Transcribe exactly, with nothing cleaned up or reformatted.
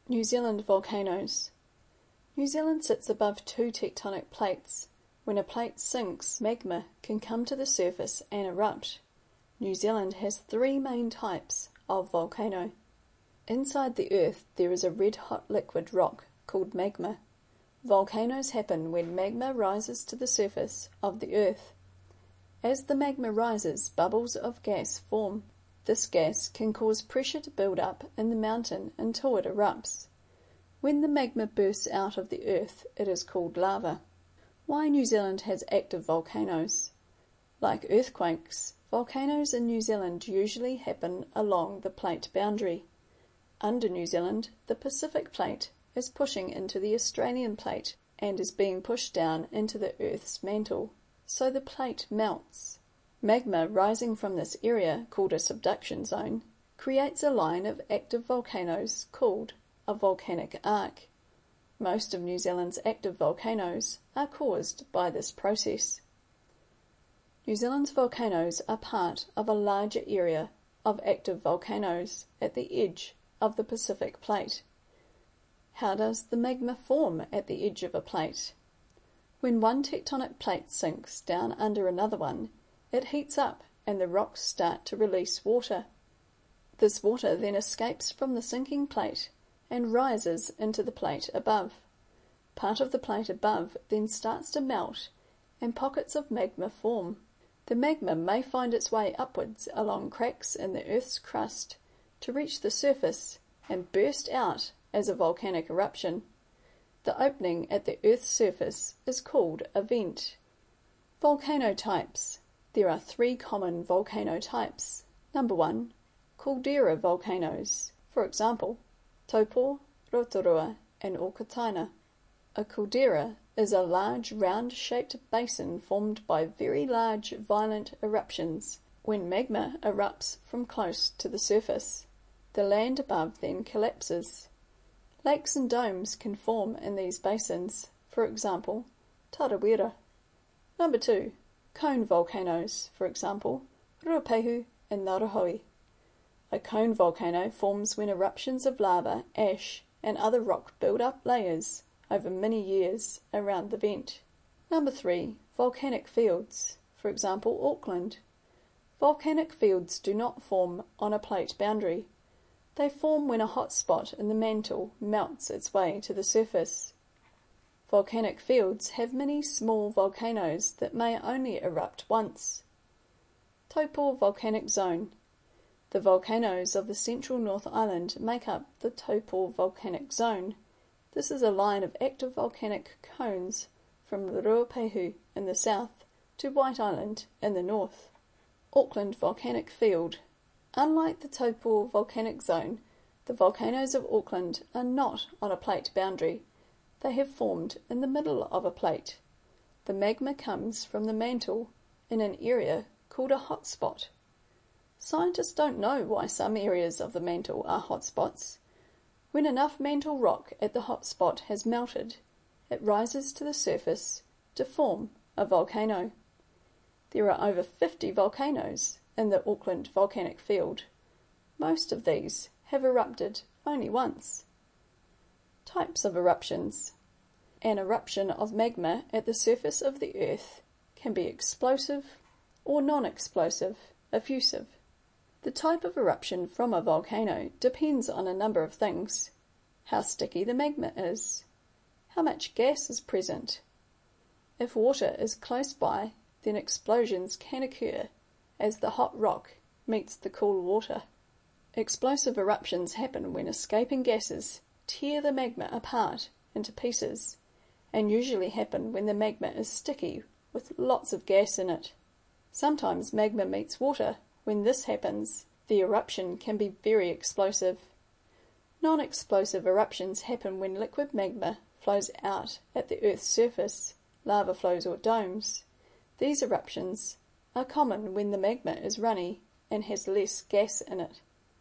New Zealand volcanoes. New Zealand sits above two tectonic plates. When a plate sinks, magma can come to the surface and erupt. New Zealand has three main types of volcano. Inside the earth there is a red-hot liquid rock called magma. Volcanoes happen when magma rises to the surface of the earth. As the magma rises, bubbles of gas form. This gas can cause pressure to build up in the mountain until it erupts. When the magma bursts out of the earth, it is called lava. Why New Zealand has active volcanoes? Like earthquakes, volcanoes in New Zealand usually happen along the plate boundary. Under New Zealand, the Pacific plate is pushing into the Australian plate and is being pushed down into the Earth's mantle, so the plate melts. Magma rising from this area, called a subduction zone, creates a line of active volcanoes called a volcanic arc. Most of New Zealand's active volcanoes are caused by this process. New Zealand's volcanoes are part of a larger area of active volcanoes at the edge of the Pacific plate. How does the magma form at the edge of a plate? When one tectonic plate sinks down under another one, it heats up and the rocks start to release water. This water then escapes from the sinking plate and rises into the plate above. Part of the plate above then starts to melt and pockets of magma form. The magma may find its way upwards along cracks in the Earth's crust to reach the surface and burst out as a volcanic eruption. The opening at the Earth's surface is called a vent. Volcano types. There are three common volcano types. Number one, caldera volcanoes. For example, Taupo, Rotorua and Okataina. A caldera is a large round-shaped basin formed by very large violent eruptions. When magma erupts from close to the surface, the land above then collapses. Lakes and domes can form in these basins, for example, Tarawera. Number two, cone volcanoes, for example, Ruapehu and Ngauruhoe. A cone volcano forms when eruptions of lava, ash, and other rock build up layers over many years around the vent. Number three, volcanic fields, for example, Auckland. Volcanic fields do not form on a plate boundary. They form when a hot spot in the mantle melts its way to the surface. Volcanic fields have many small volcanoes that may only erupt once. Taupo volcanic zone. The volcanoes of the central North Island make up the Taupo volcanic zone. This is a line of active volcanic cones from Ruapehu in the south to White Island in the north. Auckland volcanic field. Unlike the Taupo volcanic zone, the volcanoes of Auckland are not on a plate boundary. They have formed in the middle of a plate. The magma comes from the mantle in an area called a hotspot. Scientists don't know why some areas of the mantle are hotspots. When enough mantle rock at the hotspot has melted, it rises to the surface to form a volcano. There are over fifty volcanoes in the Auckland volcanic field. Most of these have erupted only once. Types of eruptions. An eruption of magma at the surface of the earth can be explosive or non-explosive, effusive. The type of eruption from a volcano depends on a number of things: how sticky the magma is, how much gas is present. If water is close by, then explosions can occur as the hot rock meets the cool water. Explosive eruptions happen when escaping gases tear the magma apart into pieces, and usually happen when the magma is sticky with lots of gas in it. Sometimes magma meets water. When this happens, the eruption can be very explosive. Non-explosive eruptions happen when liquid magma flows out at the Earth's surface, lava flows or domes. These eruptions are common when the magma is runny and has less gas in it.